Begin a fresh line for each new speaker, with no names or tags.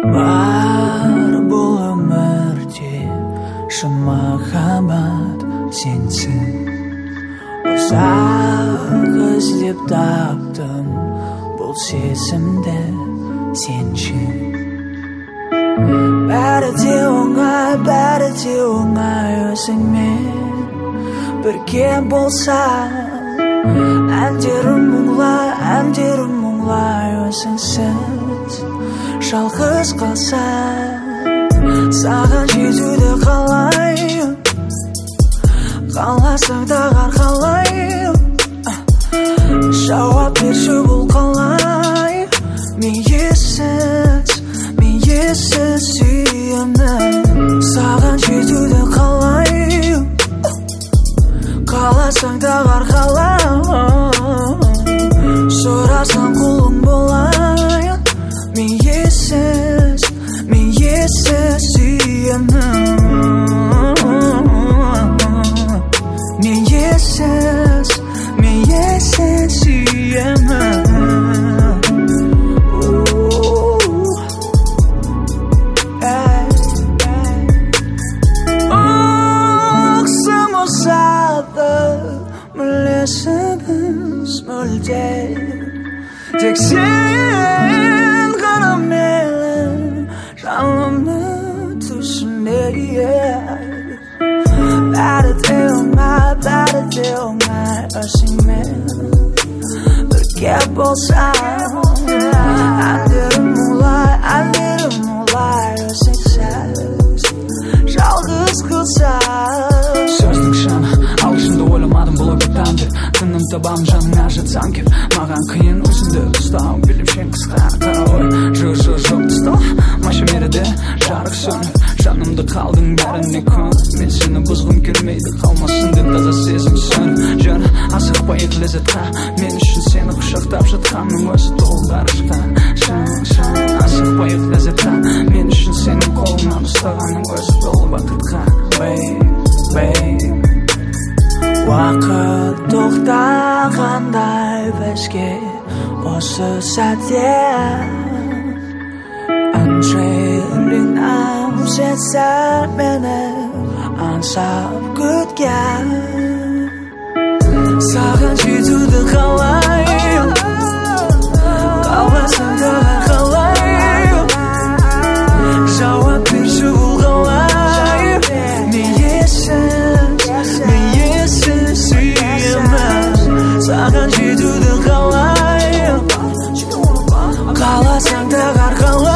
бар бұл өмірде шын махаббат сенсің. Ұзақ іздеп таптым бұл сезімді сен үшін. Бәрі де оңай өзіңмен бірге болса. Әндерім мұңлай өзіңсіз жалғыз қалса. Саған жетуді қалайым, қаласаң тағар қалайым. Жауап берші бұл қалай. Мен ессіз сүйемін. Саған жетуді қалайым, қаласаң тағар қалайым. Сұрасаң құлың болайын. Мен ессіз сүйемін. Мен ессіз сүйемін. Оқсым осады мүлесіміз мүлде. Тек сен ғана менің жанымды түсіне. Бәрі де оңай өзіңмен бірге болса. Әндерім мұңлай өзіңсіз жалғыз қалса. Сөздің шаны алғышымды ойламадым бұл өкпетанды. Тыным табам жаныңа жатсам кеп. Маған қиын өзіңді ұстау. Білімшен қысқа қарауы жоқ тұстау. Машинерде жарық сөніп жанымды қалдың бәріне көніп. Мен сені бұзғым келмейді қалмасын деп таза сезім сөніп. Жөн асықпайық ләззатқа. Мен үшін сені құшақтап жатқанның өзі толы ғарышқа. Шын асықпайық ләззатқа. Мен үшін сені қолыңнан ұстағанның өзі толы бақытқа. Babe, уақыт тоқтағандай бізге осы сәтте. Анжелинам сен мені аңсап күткен. Саған жетуді қалайым, қаласаң тағар қалайым. Жауап берші бұл қалай. Мен ессіз сүйемін. Саған жетуді қалайым, қаласаң тағар қалайым.